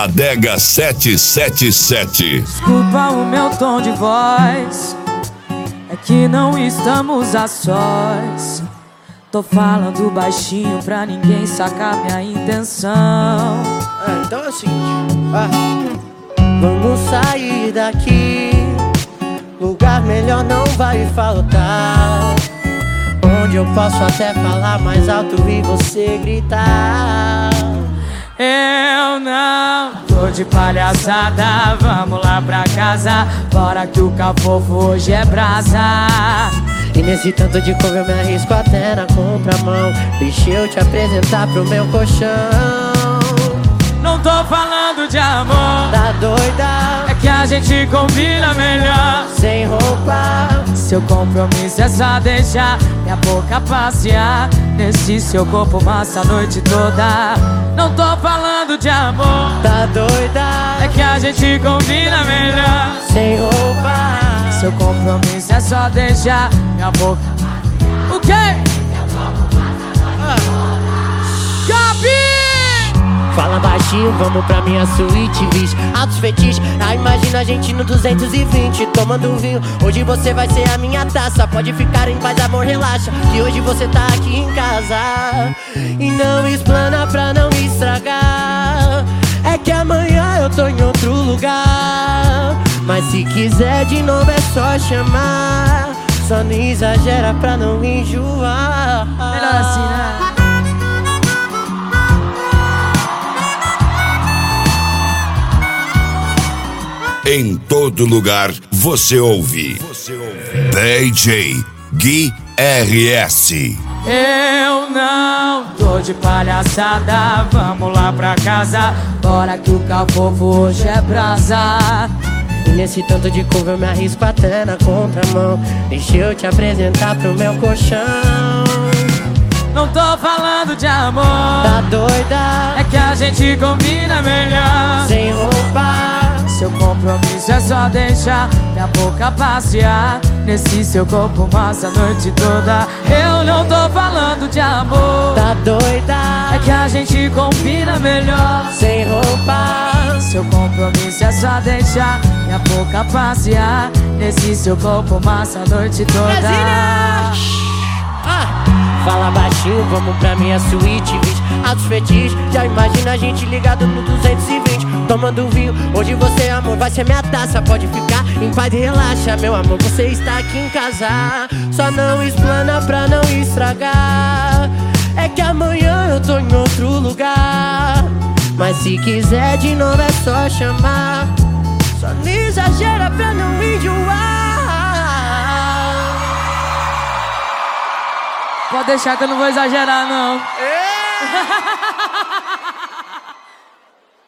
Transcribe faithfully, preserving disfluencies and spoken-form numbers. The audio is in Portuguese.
Adega sete sete sete. Desculpa o meu tom de voz, é que não estamos a sós. Tô falando baixinho pra ninguém sacar minha intenção. É, então é o seguinte, ah, vamos sair daqui, lugar melhor não vai faltar, onde eu posso até falar mais alto e você gritar. Eu não tô de palhaçada, vamos lá pra casa, bora que o cafofo hoje é brasa. E nesse tanto de couve eu me arrisco até na contramão, deixa eu te apresentar pro meu colchão. Não tô falando de amor, tá doida? É que a gente combina melhor sem roupa. Seu compromisso é só deixar minha boca passear nesse seu corpo massa a noite toda. Não tô falando de amor, tá doida? É que a gente combina melhor sem roupa. Seu compromisso é só deixar minha boca. O quê? Gabi! Fala baixinho, vamos pra minha suíte, bicho. Altos fetiches, ah, imagina a gente no duzentos e vinte tomando um vinho, hoje você vai ser a minha taça. Pode ficar em paz, amor, relaxa, que hoje você tá aqui em casa. E não explana pra não estragar, é que amanhã eu tô em outro lugar. Mas se quiser de novo é só chamar, só não exagera pra não enjoar. Melhor assim, né? Em todo lugar você ouve, você ouve. D J Gui R S. Eu não tô de palhaçada, vamos lá pra casa, bora que o cafofo hoje é brasa. E nesse tanto de couve eu me arrisco até na contramão, deixa eu te apresentar pro meu colchão. Não tô falando de amor, tá doida? É que a gente combina melhor sem roupa. Seu compromisso é só deixar minha boca passear nesse seu corpo massa a noite toda. Eu não tô falando de amor, tá doida? É que a gente combina melhor sem roupa. Seu compromisso é só deixar minha boca passear nesse seu corpo massa a noite toda. Ah, fala baixinho, vamos pra minha suíte, bicho. Altos fetiches, já imagina a gente ligado no duzentos e vinte tomando vinho, hoje você, amor, vai ser minha taça. Pode ficar em paz e relaxa, meu amor, você está aqui em casa. Só não explana pra não estragar, é que amanhã eu tô em outro lugar. Mas se quiser de novo é só chamar, só não exagera pra não enjoar. Pode deixar que eu não vou exagerar, não. É.